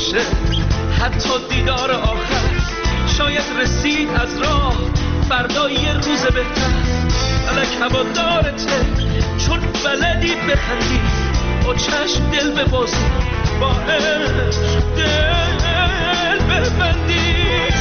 باشه حتی دیدار آخر، شاید رسید از راه فردا یه روز بهتر. فلک هوادارته چون بلدی بخندی، با چشم دل ببازی، با عشق دل ببندی.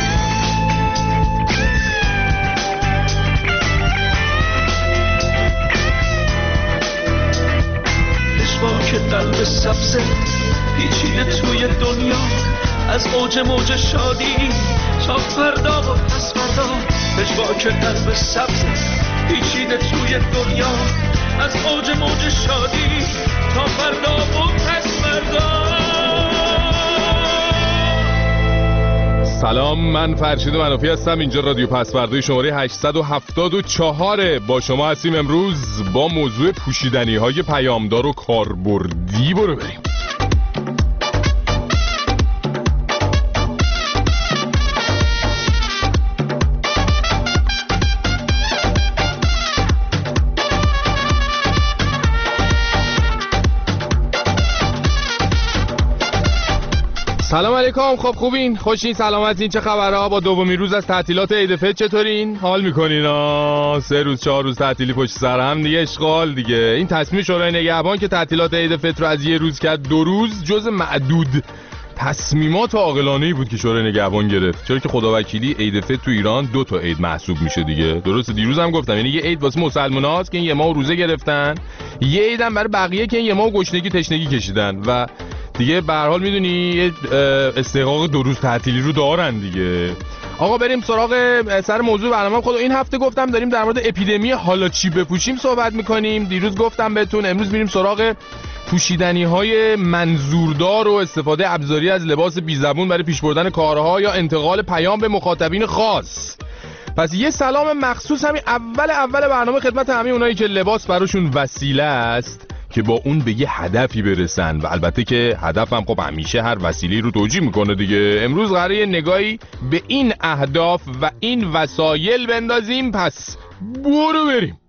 پشواک قلب سبزه پیچیده توی دنیا، از اوج موج شادی تا فردا و پس فردا. پشواک قلب سبزه پیچیده توی دنیا، از اوج موج شادی تا فردا و پس فردا. سلام، من فرشید منافی هستم. اینجا رادیو پسوردوی شماره 874 با شما هستیم. امروز با موضوع پوشیدنی های پیامدار و کاربردی برو بریم. سلام علیکم. خب خوبین؟ خوشین؟ سلامتین؟ چه خبرها؟ با دومین روز از تعطیلات عید فطر چطورین؟ حال میکنین؟ 3 روز 4 روز تعطیلی پشت سر هم دیگه، اشغال دیگه. این تصمیم شورای نگهبان که تعطیلات عید فطر رو از 1 روز کرد 2 روز، جز معدود تصمیمات عاقلانه‌ای بود که شورای نگهبان گرفت. چرا که خداوکیلی عید فطر تو ایران 2 تا عید محسوب میشه دیگه. درسته، دیروز هم گفتم، یعنی یه عید واسه مسلمان‌هاست که این 1 ماه روزه گرفتن، یه عید هم برای بقیه که این 1 ماه گشنگی تشنگی کشیدن و دیگه به هر حال میدونی استحقاق 2 روز تعطیلی رو دارن دیگه. آقا بریم سراغ سر موضوع برنامه. خود این هفته گفتم داریم در مورد اپیدمی حالا چی بپوشیم صحبت میکنیم. دیروز گفتم بهتون امروز میریم سراغ پوشیدنی های منظوردار و استفاده ابزاری از لباس بی زبون برای پیش بردن کارها یا انتقال پیام به مخاطبین خاص. پس یه سلام مخصوص همین اول برنامه خدمت همه اونایی که لباس براشون وسیله است که با اون به یه هدفی برسن و البته که هدف هم خب همیشه هر وسیله‌ای رو توجیه میکنه دیگه. امروز قراره یه نگاهی به این اهداف و این وسایل بندازیم. پس برو بریم.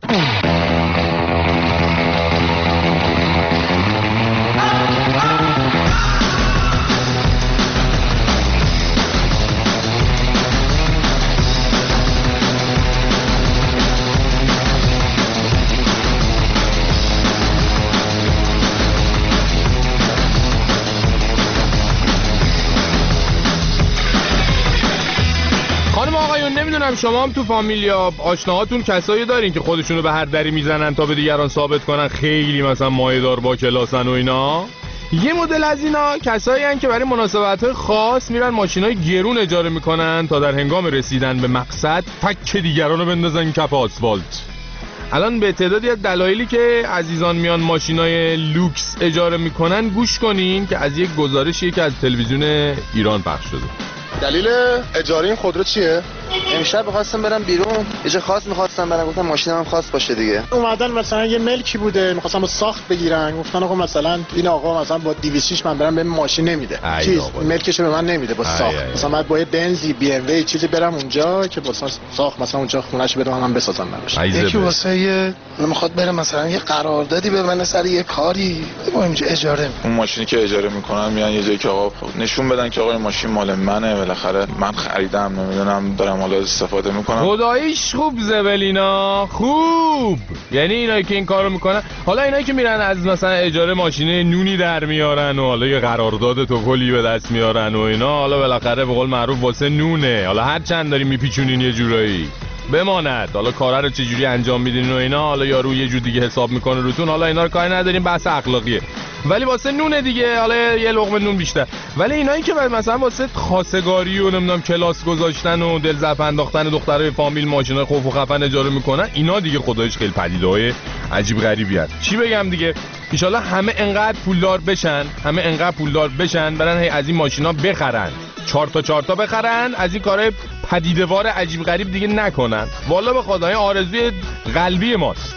نمیدونم شما هم تو فامیل یا آشناهاتون کسایی دارین که خودشونو به هر دری میزنن تا به دیگران ثابت کنن خیلی مثلا مایه‌دار با کلاسن و اینا. یه مدل از اینا کسایی هستن که برای مناسبت‌های خاص میرن ماشینای گرون اجاره میکنن تا در هنگام رسیدن به مقصد فک دیگرانو بندازن کف آسفالت. الان به تعدادی از دلایلی که عزیزان میان ماشینای لوکس اجاره میکنن گوش کنین که از یک گزارشی که از تلویزیون ایران پخش شده. دلیل اجاره این خودرو چیه؟ امشب می‌خواستم برم بیرون، یه جا خاص می‌خواستم برم، گفتم ماشینم خاص باشه دیگه. اومدن مثلا یه ملکی بوده می‌خواستم با ساخت بگیرن، گفتن آقا مثلا این آقا مثلا با 206 من برم به ماشین نمیده. چیز ملکشو به من نمیده با ساخت. مثلا من با یه بنزی بی ام وی چیزی برم اونجا که با ساخت مثلا اونجا خونه‌شو بدم من بسازم براش. یکی واسه میخواد بره مثلا یه قراردادی ببنده سر یه کاری، ما اینجا اجاره. اون ماشینی که اجاره میکنن میان یه جایی که آقا نشون بدن که آقا این ماشین مال منه، بالاخره من خریدم، نمیدونم دارم حالا استفاده میکنم. خداییش خوب زبلینا خوب. یعنی اینایی که این کارو میکنن، حالا اینایی که میرن از مثلا اجاره ماشین نونی در میارن و حالا یه قرارداد توپلی به دست میارن و اینا، حالا بالاخره به قول معروف واسه نونه. حالا هر چند داری میپیچونین یه جورایی بماند، حالا کارا رو چجوری انجام میدین و اینا، حالا یارو یه جور دیگه حساب میکنه روتون، حالا اینا رو کاری نداریم، بحث اخلاقیه، ولی واسه نونه دیگه، حالا یه لقمه نون بیشتر. ولی اینایی که مثلا واسه خواستگاری و نمیدونم کلاس گذاشتن و دل ظرف انداختن دخترای فامیل ماشینای خوف و خفن اجاره میکنن، اینا دیگه خداییش خیلی پدیده‌های عجیب غریبی هست. چی بگم دیگه، ان شاءالله همه انقدر پولدار بشن برن هی از این ماشینا بخرن، 4 تا بخرن، از این کارهای پدیده‌وار عجیب غریب دیگه نکنن. والا به خدای آرزوی قلبی ماست.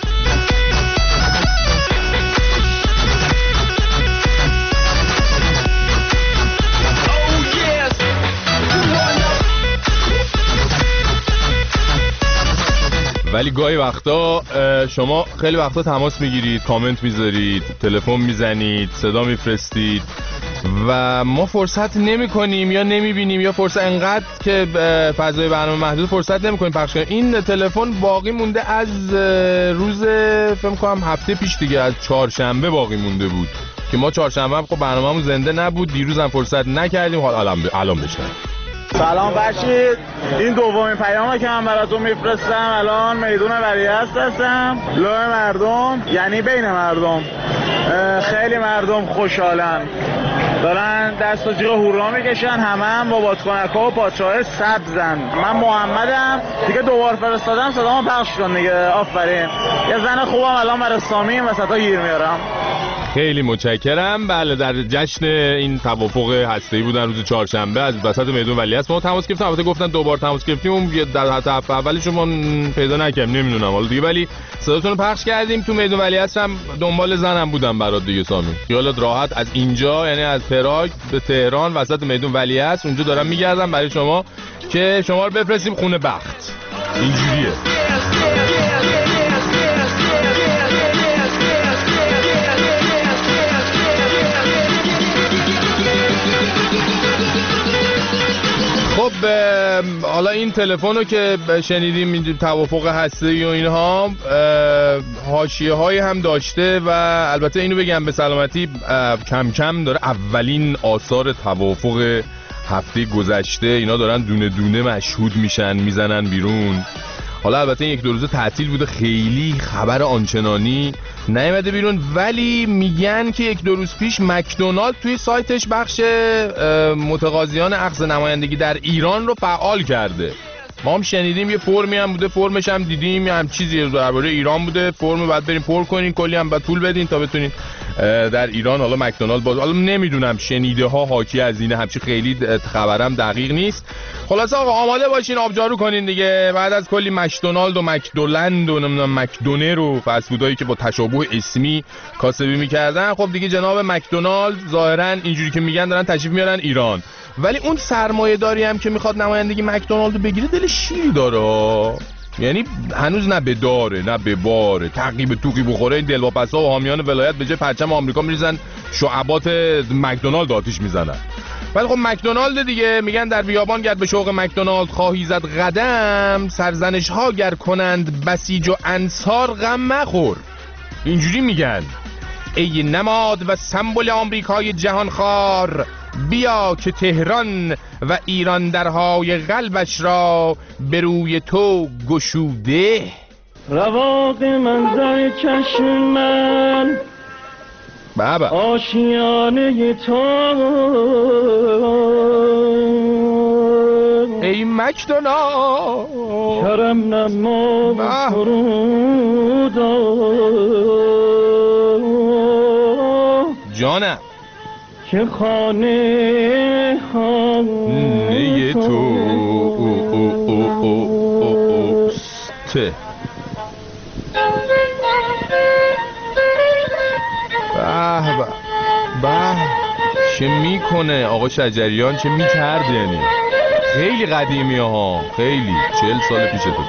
ولی گاهی وقتا شما خیلی وقتا تماس میگیرید، کامنت میذارید، تلفن میزنید، صدا میفرستید، و ما فرصت نمی‌کنیم یا نمی‌بینیم یا فرصت انقدر که فضای برنامه محدود فرصت نمی‌کنیم پخش کنیم. این تلفن باقی مونده از روز فکر کنم هفته پیش دیگه، از چهارشنبه باقی مونده بود که ما چهارشنبه خب برنامه‌مون زنده نبود، دیروز هم فرصت نکردیم. حالا الان بشنویم. سلام فرشید، این دومین پیامه که من براتون میفرستم. الان میدون ولیعصر هستم، لای مردم، یعنی بین مردم. خیلی مردم خوشحالن، دارن دست و جیغ هورا میکشن، هم با بادکنک‌ها و پادشاه سبزن. من محمدم دیگه، دوبار فرستادم صدامو پخش کن دیگه. آفرین، یه زن خوبم الان برای سامی وسطا گیر میارم. خیلی متشکرم. بله، در جشن این توافق هسته‌ای بودن روز چهارشنبه از وسط میدون ولیعصر. ما تماس گرفتیم، البته گفتن دوبار تماس گرفتیم، اون در حتی هفته اولی شما پیدا نکردیم، نمیدونم حالا دیگه، ولی صداتون رو پخش کردیم. تو میدون ولیعصر هم دنبال زنم بودم برات دیگه سامی، خیالت راحت. از اینجا یعنی از پراگ به تهران وسط میدون ولیعصر اونجا دارم میگردم برای شما که شما رو بفرستیم خونه بخت. اینجوریه. خب حالا این تلفن رو که شنیدیم، توافق هسته‌ای و اینها، حاشیه‌هایی هم داشته و البته اینو بگم به سلامتی کم کم داره اولین آثار توافق هفته گذشته اینا دارن دونه دونه مشهود میشن، میزنن بیرون. حالا البته یک دو روزه تعطیل بوده، خیلی خبر آنچنانی نیامده بیرون، ولی میگن که یک دو روز پیش مکدونالد توی سایتش بخش متقاضیان اخذ نمایندگی در ایران رو فعال کرده. ما هم شنیدیم یه فرمی هم بوده، فرمش هم دیدیم، هم چیزی درباره ایران بوده، فرم بعد بریم پر کنین، کلی هم بعد پول بدین تا بتونین در ایران حالا مکدونالد باز. حالا نمیدونم، شنیده ها حاکی از اینه، همچی خیلی خبرم دقیق نیست. خلاص آقا آماده باشین، آبجارو کنین دیگه. بعد از کلی مکدونالد و مکدولند و نمیدونم مکدونر و فسفودایی که با تشابه اسمی کاسبی میکردن، خب دیگه جناب مکدونالد ظاهرا اینجوری که میگن دارن تشریف میارن ایران. ولی اون سرمایه‌داری هم که میخواد نمایندگی مکدونالد رو بگیره دل شیر داره، یعنی هنوز نه به داره نه به باره، تعقیب توقی بخوره این دلواپس‌ها و حامیان ولایت به جای پرچم آمریکا میریزن شعبات مکدونالد آتیش میزنن. ولی خب مکدونالد دیگه، میگن در بیابان گر به شوق مکدونالد خواهی زد قدم، سرزنش ها گر کنند بسیج و انصار غم مخور. اینجوری میگن. ای نماد و سمبل آمریکای جهانخوار، بیا که تهران و ایران درهای قلبش را به روی تو گشوده. رواق منظر چشم من بابا آشیانه تو، ای مکدونالد کرم نما و سرودا جانم که خانه تو ته. به چه میکنه آقا شجریان، چه میکرد، یعنی خیلی قدیمی ها، خیلی 40 سال پیش تو.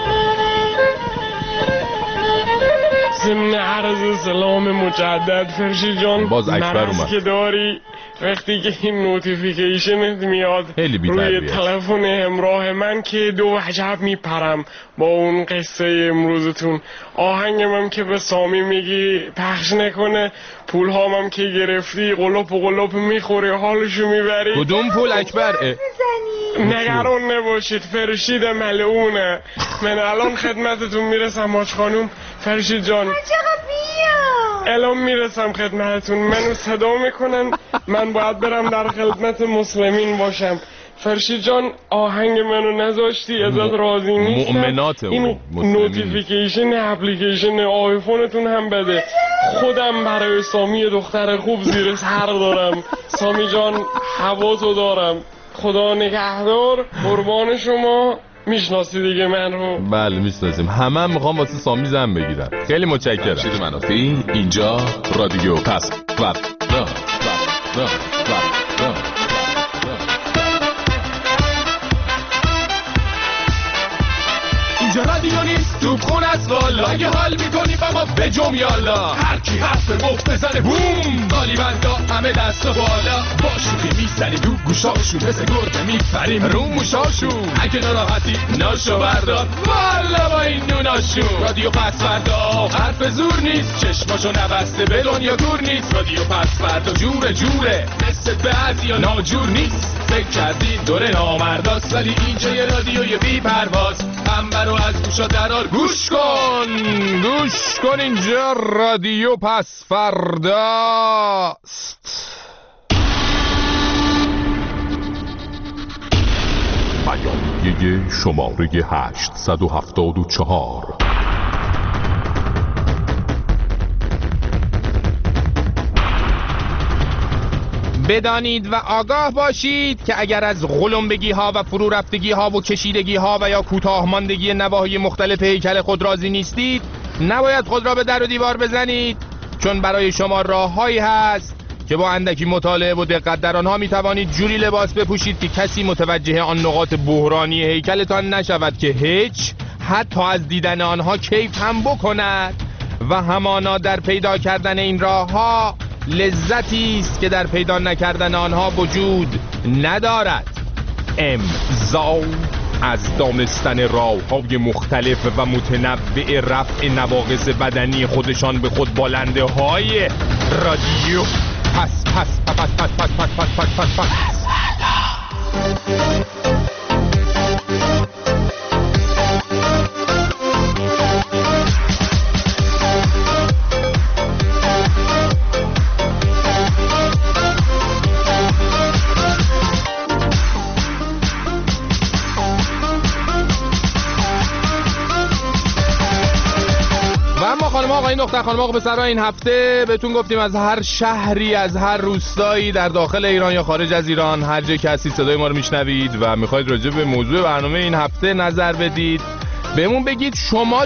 ضمن عرض سلام مجدد فرشید جان، باز اکبر اومد که داری وقتی که این نوتیفیکیشنت میاد روی تلفن همراه من که دو عجب میپرم با اون قصه امروزتون. آهنگم که به سامی میگی پخش نکنه، پول هامم که گرفتی قلوپ و قلوپ میخوری حالشو میبری. کدوم پول اکبر؟ نگران نباشید، فرشید ملعونه. من الان خدمتتون میرسم حاج خانوم. فرشید جان الان میرسم خدمتتون، منو صدا میکنن، من باید برم در خدمت مسلمین باشم. فرشید جان آهنگ منو نذاشتی، ازت راضی نیستم. مؤمنات این نوتیفیکیشن اپلیکیشن آیفونتون هم بده. خودم برای سامی دختر خوب زیر سر دارم. سامی جان حواسو دارم، خدا نگهدار، قربان شما. میشناسی دیگه من رو؟ بله میشناسیم، همه هم میخوام واسه سامی زن بگیرن. خیلی متشکرم. شید منافی، اینجا رادیو پس و اینجا رادیو نیست توپخون است والا، اگه حال میکنی با ما بجم یالا، هر کی حرف مفت بزنه بوم، قالیبندا همه دست و بالا، با شوخی میزنی تو گوشاشون، مثل گربه میپریم رو موشاشون، اگه ناراحتی ناشو بردار والا با این نوناشون. رادیو پس فردا حرف زور نیست، چشماشو نبسته به دنیا دور نیست، رادیو پس فردا جوره مثل بعضیا ناجور نیست، فکر کردی دوره نامرداست ولی اینجا یه رادیوی بی پرواز، انبر رو از گوشا درار گوش کن اینجا رادیو پس فرداست. بیانیه شماره 874. بدانید و آگاه باشید که اگر از غلمبگی ها و فرو رفتگی ها و کشیدگی ها و یا کوتاه ماندگی نواحی مختلف هیکل خود راضی نیستید، نباید خود را به در و دیوار بزنید، چون برای شما راههایی هست که با اندکی مطالعه و دقت در آنها می توانید جوری لباس بپوشید که کسی متوجه آن نقاط بحرانی هیکلتان نشود که هیچ حتی از دیدن آنها کیف هم بکند و همانا در پیدا کردن این راهها لذتی است که در پیدا نکردن آنها وجود ندارد. امضا از دانستن راه‌های مختلف و متنوع رفع نواقص بدنی خودشان به خود بالنده های رادیو پس خانم آقا این دختر خانم آقا پسرها، این هفته بهتون گفتیم از هر شهری از هر روستایی در داخل ایران یا خارج از ایران، هر جایی که هستید صدای ما رو میشنوید و میخواید راجع به موضوع برنامه این هفته نظر بدید، بهمون بگید شما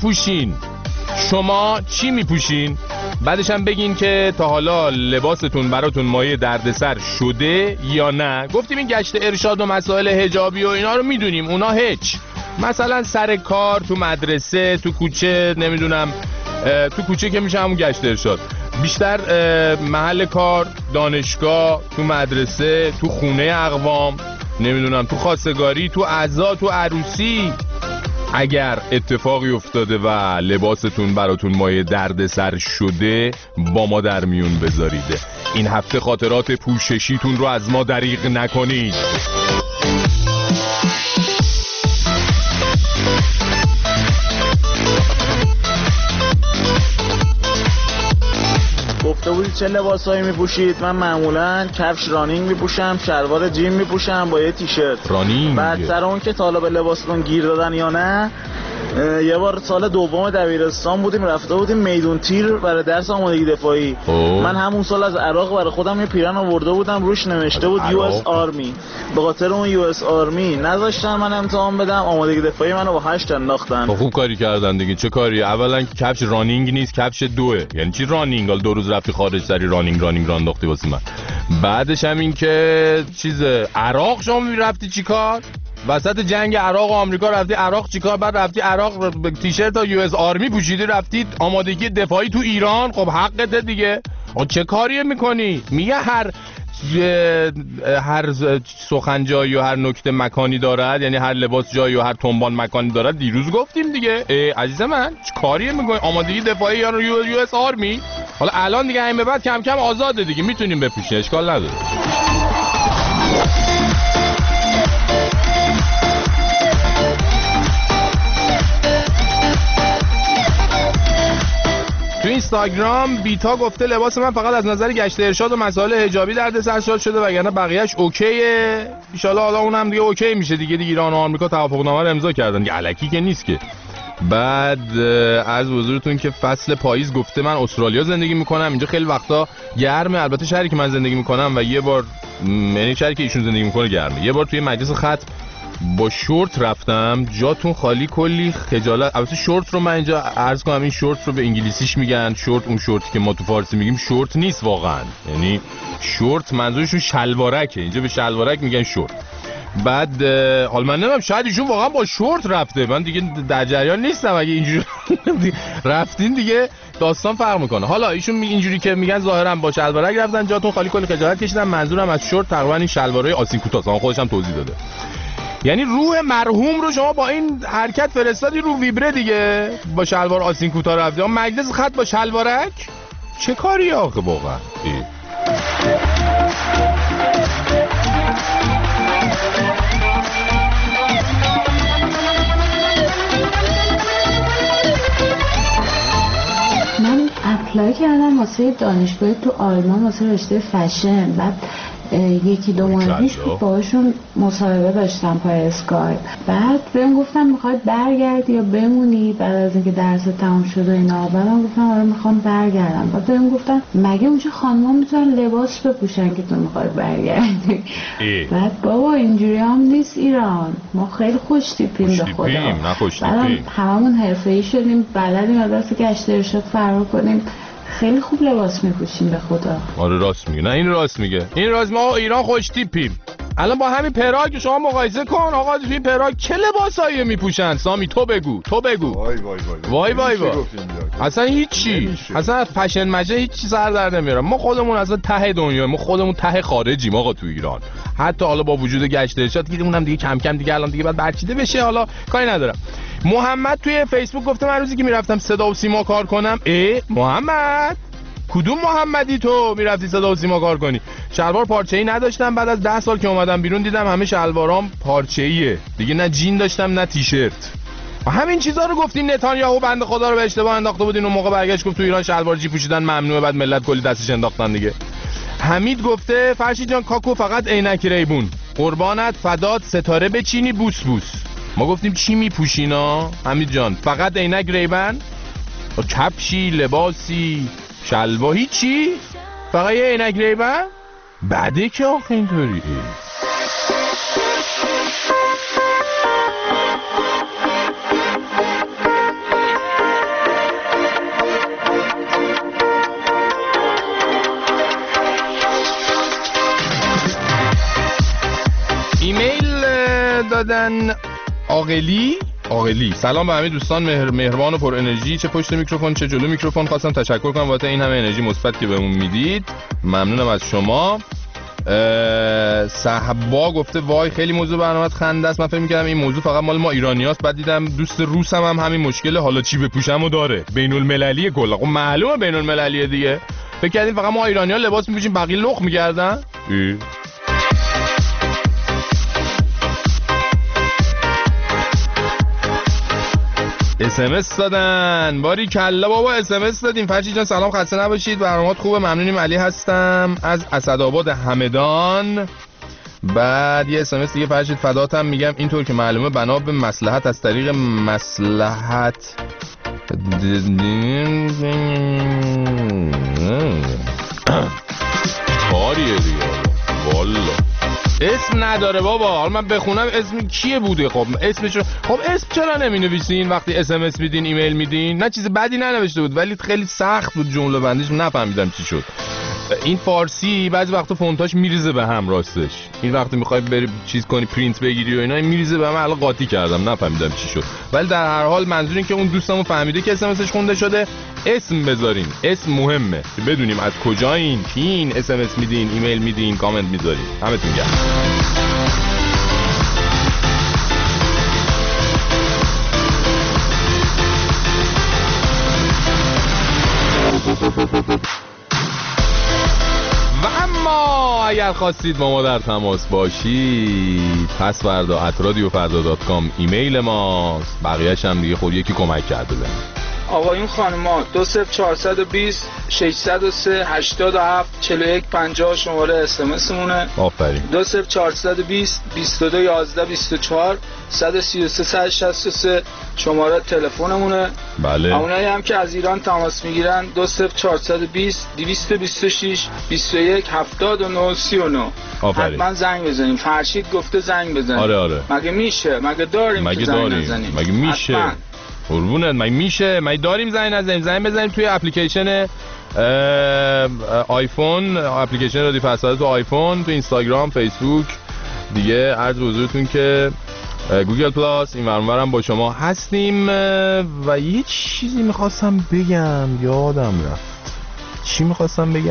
چی میپوشین، بعدش هم بگین که تا حالا لباستون براتون مایه دردسر شده یا نه. گفتیم این گشت ارشاد و مسائل حجابی و اینا رو میدونیم، اونا هیچ، مثلا سر کار، تو مدرسه، تو کوچه، نمیدونم تو کوچه که میشه همون گشت ارشاد، بیشتر محل کار، دانشگاه، تو مدرسه، تو خونه اقوام، نمیدونم تو خواستگاری، تو عزا، تو عروسی. اگر اتفاقی افتاده و لباستون براتون مایه دردسر شده با ما در میون بذارید. این هفته خاطرات پوششیتون رو از ما دریغ نکنید. گفته بودید چه لباسایی میپوشید؟ من معمولا کفش رانینگ میپوشم، شلوار جیم میپوشم با یه تیشرت رانینگ. بعد سر اون که تا حالا به لباستون گیر دادن یا نه، یه بار سال دوم دبیرستان بودیم، رفته بودیم میدون تیر برای درس آمادگی دفاعی. من همون سال از عراق برای خودم یه پیرن آورده بودم، روش نوشته بود US آرمی. به خاطر اون US آرمی نذاشتن من امتحان بدم، آمادگی دفاعی منو با 8 انداختن. خوب کاری کردن دیگه. چه کاری؟ اولا که کفش رانینگ نیست، کفش دوه. یعنی چی رانینگ؟ حالا 2 روز رفتی خارج سری رانینگ رانداختی واسه من. بعدش هم این که چیز عراق شما میرفتی چیکار؟ وسط جنگ عراق و آمریکا رفتی عراق چیکار؟ بعد رفتی عراق تیشرت تا US آرمی پوشیدی رفتی آمادگی دفاعی تو ایران. خب حقته دیگه. چه کاریه میکنی؟ میگه هر سخن جایی و هر نکته مکانی دارد، یعنی هر لباس جایی و هر تنبان مکانی دارد. دیروز گفتیم دیگه. عزیز من چه کاریه میکنی؟ آمادگی دفاعی یا US آرمی؟ حالا الان دیگه همین به بعد کم کم آزاده دیگه، میتونیم بپوشیم، اشکال نداره. تو اینستاگرام بیتا گفته لباس من فقط از نظر گشت ارشاد و مسائل حجابی دردسر شده وگرنه بقیه‌اش اوکیه. ان شاءالله حالا اونم دیگه اوکی میشه دیگه ایران و آمریکا توافقنامه رو امضا کردن دیگه، الکی که نیست که. بعد از حضورتون که فصل پاییز گفته من استرالیا زندگی میکنم، اینجا خیلی وقتا گرمه. البته شهری که من زندگی میکنم و یه بار، یعنی شهری که ایشون زندگی میکنه گرمه. یه بار توی مجلس ختم با شورت رفتم، جاتون خالی، کلی خجالت. البته شورت رو من اینجا عرض کنم، این شورت رو به انگلیسیش میگن شورت، اون شورتی که ما تو فارسی میگیم شورت نیست واقعا، یعنی شورت منظورشون شلوارکه، اینجا به شلوارک میگن شورت. بعد حالا من نمیدونم شاید ایشون واقعا با شورت رفته، من دیگه در جریان نیستم، اگه اینجوری رفتین دیگه داستان فرق میکنه. حالا ایشون اینجوری که میگن ظاهرا با شلوارک رفتن، جاتون خالی، کلی خجالت کشیدن. منظورم از شورت تقریبا این شلوارای آسین کوتاه، خودش هم توضیح داده. یعنی روح مرحوم رو شما با این حرکت فرستادی رو ویبره دیگه، با شلوار آسین کوتاه رفتی مجلس خط با شلوارک. چه کاری آخه واقعا؟ من اپلای کردم واسه دانشگاه تو آلمان واسه رشته فشن. بعد یکی دو ماه پیش باهاشون مصاحبه داشتم پای اسکایپ. بعد بهم گفتم میخواد برگردی یا بمونی بعد از اینکه درس تمام شد و اینا. بعدم گفتم آره میخوام برگردم. بعد بهم گفتن مگه اونجا خانم‌ها میتونن لباس بپوشن که تو میخوای برگردی؟ بعد بابا اینجوری هم نیست ایران، ما خیلی خوش تیپیم به خدا. بعدم هممون حرفه‌ای شدیم، بلدیم از دست گشت ارشاد فرار کنیم، خیلی خوب لباس میپوشیم به خدا. آره راست میگه. نه این راست میگه، این راست. ما ایران خوش تیپیم. الان با همین پراگ شما مقایسه کن آقا، توی پراگ چه لباسایی میپوشن؟ سامی تو بگو. وای اصلا هیچی، اصلا از فشن مجه هیچی سر در نمیارم. ما خودمون اصلا ته دنیا، ما خودمون ته خارجیم آقا تو ایران. حتی حالا با وجود گشت ارشاد گیرمونم دیگه کم کم دیگه الان دیگه بعد برچیده بشه، حالا کاری ندارم. محمد توی فیسبوک گفته من روزی که میرفتم صدا و سیما کار کنم. محمد کدوم محمدی تو میرفتی صدا و سیما کار کنی؟ شلوار پارچه‌ای نداشتم، بعد از 10 سال که اومدم بیرون دیدم همه شلوارام پارچه‌ایه دیگه، نه جین داشتم نه تیشرت. و همین چیزا رو گفتین نتانیاهو بنده خدا رو به اشتباه انداخته بودین، اون موقع برگشت گفت تو ایران شلوار جی پوشیدن ممنوعه، بعد ملت کلی دستش انداختن دیگه. حمید گفته فرشید جان کاکو فقط عینک ریبون، قربانت فدات ستاره بچینی بوس بوس. ما گفتیم چی میپوشینا حمید جان؟ فقط عینک ریبن؟ کفشی، لباسی، شلوار، هیچی؟ فقط یه عینک ریبن؟ بعده که آخه اینطوری. ایمیل دادن عاقلی. سلام به همه دوستان مهربان و پر انرژی، چه پشت میکروفون چه جلو میکروفون. خواستم تشکر کنم واسه این همه انرژی مثبت که بهمون میدید، ممنونم از شما. صحبا گفته وای خیلی موضوع برنامه‌ات خنده است، من فکر می‌کردم این موضوع فقط مال ما ایرانیاست، بعد دیدم دوست روسم هم همین مشکل حالا چی بپوشمو داره. بین‌المللیه کلا. خب معلومه بین‌المللیه دیگه. فکر کردین فقط ما ایرانی‌ها لباس می‌پوشیم بقیه لخ می‌کردن؟ SMS دادن. باری کلا بابا SMS دادیم. فرشید جان سلام، خسته نباشید، برنامه‌ات خوبه، ممنونیم. علی هستم از اسدآباد همدان. بعد یه SMS دیگه فرشید فداتم، میگم اینطور که معلومه بنا به مصلحت از طریق مصلحت کاریه دیگه والا. اسم نداره بابا، حالا من بخونم اسم کیه بوده؟ خب اسمشو، خب اسم چرا نمینویسین وقتی SMS میدین ایمیل میدین؟ نه چیز بدی ننوشته بود ولی خیلی سخت بود جمله بندیش، نفهمیدم چی شد. این فارسی بعضی وقتا فونتاش میریزه به هم راستش. این وقتی میخوای بری چیز کنی پرینت بگیری و اینا میریزه به هم، الان قاطی کردم نفهمیدم چی شد. ولی در هر حال منظور این که اون دوستمون فهمیده که SMSش خونده شده. اسم بذارین، اسم مهمه که بدونیم از کجایین، کین SMS میدین، ایمیل میدین، کامنت میذارین. همتون گرم. و اما اگر خواستید با ما در تماس باشید پسوردا @radiofarda.com ایمیل ماست. بقیه‌اش هم دیگه خود یکی کمک کرده بهم. آقایون خانما 20420 603 87 41 50 شماره SMS مونه. آفرین. 20420 22 11 24 133 163 شماره تلفنمونه. بله. اونایی هم که از ایران تماس میگیرن 20420 226 21 79 39 حتما زنگ بزنیم. فرشید گفته زنگ بزنیم. آره. مگه میشه؟ مگه داریم؟ مگه میشه؟ قربونت مگه میشه؟ مگه داریم زنگ نزنیم؟ زنگ بزنیم توی اپلیکیشن آیفون، اپلیکیشن رادیو فضا تو آیفون، تو اینستاگرام، فیسبوک، دیگه عرض به حضورتون که گوگل پلاس این ورانورم با شما هستیم. و یه چیزی میخواستم بگم یادم رفت. چی میخواستم بگم؟